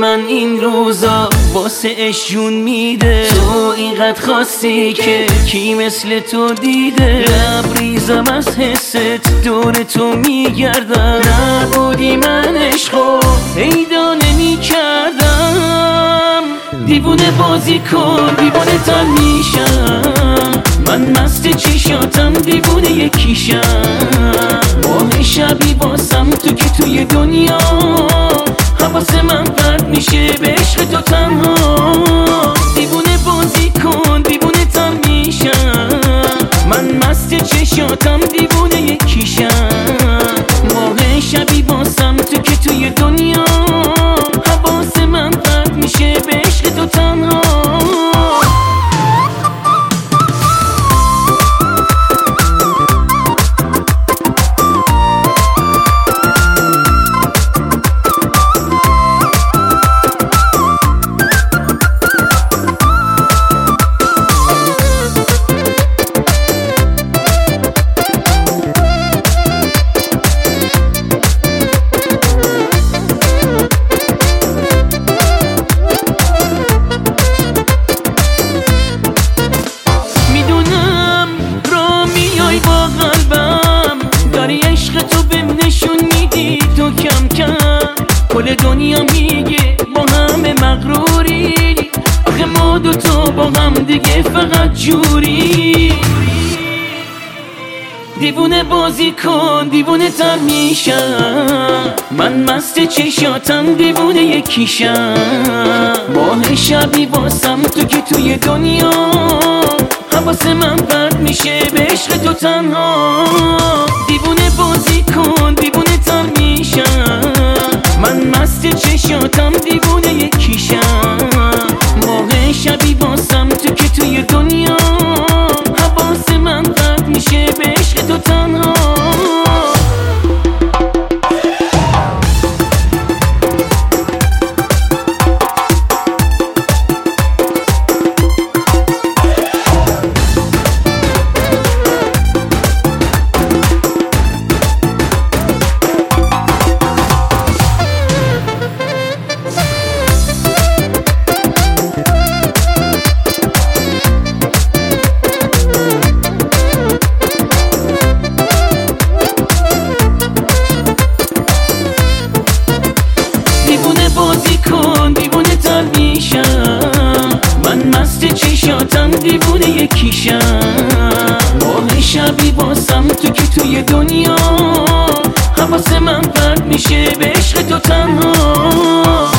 من این روزا واسه اشون میده. تو اینقدر خواستی که کی مثل تو دیده. لبریزم از حست دور تو میگردم. نبودی من عشقو پیدا نمی‌کردم. دیوونه بازی کن دیوونه تر میشم. من مست چشاتم دیوونه یکیشم. ماه شبی باسم تو که توی دنیا حواس من پرت میشه به عشق تو تنها. دیوونه بازی کن دیوونه تر میشم. من مست چشاتم دیوونه یکیشم. ماه شبی باسم تو که توی دنیا حواس من پرت میشه به عشق تو تنها. کل دنیا میگه با همه مغروری. آخه ما دوتا با هم دیگه فقط جوری. دیوونه بازی کن دیوونه تر میشم. من مست چشاتم دیوونه یکیشم. ماه شبی واسم تو که توی دنیا حواس من پرت میشه به عشق تو تنها. دیوونه بازی کن دیوونه تر میشم. من مست چشاتم دیوونه یکیشم. ماه شبی باسم تو که توی دنیا حواس من پرت میشه به عشق تو تنها. بازی کن دیوونه تر میشم. من مست چشاتم دیوونه یکیشم. ماه شبی باسم تو که توی دنیا حواس من پرت میشه به عشق تو تنها.